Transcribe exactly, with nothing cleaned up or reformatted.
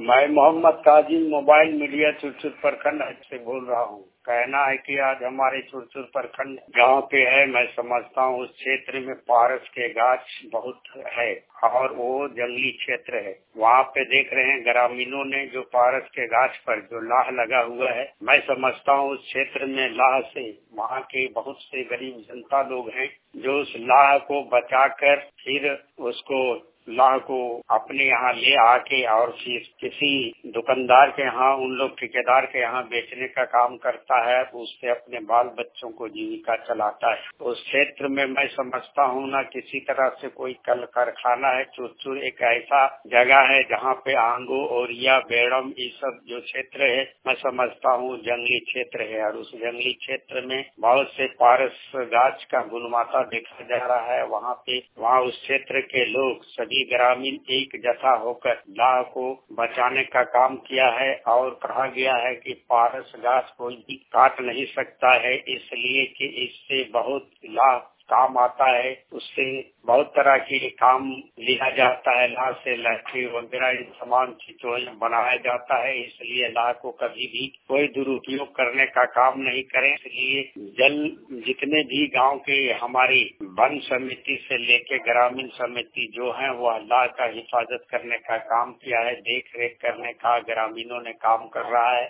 मैं Mohammad Kazi mobile media Churchur प्रखंड से बोल रहा हूँ। कहना है कि आज हमारे चुरचुर प्रखंड गांव पे है। मैं समझता हूँ उस क्षेत्र में पारस के गाछ बहुत है और वो जंगली क्षेत्र है। वहाँ पे देख रहे हैं ग्रामीणों ने जो पारस के गाछ पर जो लाह लगा हुआ है। मैं समझता हूँ उस क्षेत्र में लाह से वहाँ के बहुत से गरीब जनता लोग हैं जो उस लाह को बचाकर फिर उसको लाह को अपने यहाँ ले आके और फिर किसी दुकानदार के यहाँ उन लोग ठेकेदार के यहाँ बेचने का काम करता है। उससे अपने बाल बच्चों को जीविका चलाता है। उस क्षेत्र में मैं समझता हूँ ना किसी तरह से कोई कल कारखाना है। चुरचुर एक ऐसा जगह है जहाँ पे आंगो ओरिया बेड़म ये सब जो क्षेत्र है मैं समझता हूँ जंगली क्षेत्र है और उस जंगली क्षेत्र में बहुत से पारस गाछ का गुणमाता देखा जा रहा है। वहाँ पे वहाँ उस क्षेत्र के लोग सभी ग्रामीण एक जथा होकर लाह को बचाने का काम किया है और कहा गया है कि पारस गाछ कोई भी काट नहीं सकता है, इसलिए कि इससे बहुत लाह काम आता है। उससे बहुत तरह के काम लिया जाता है। लाह से लकड़ी वगैरह सामान चीजें बनाया जाता है। इसलिए लाह को कभी भी कोई दुरुपयोग करने का काम नहीं करें। इसलिए जल जितने भी गांव के हमारी वन समिति से लेके ग्रामीण समिति जो है वह लाह का हिफाजत करने का काम किया है। देख रेख करने का ग्रामीणों ने काम कर रहा है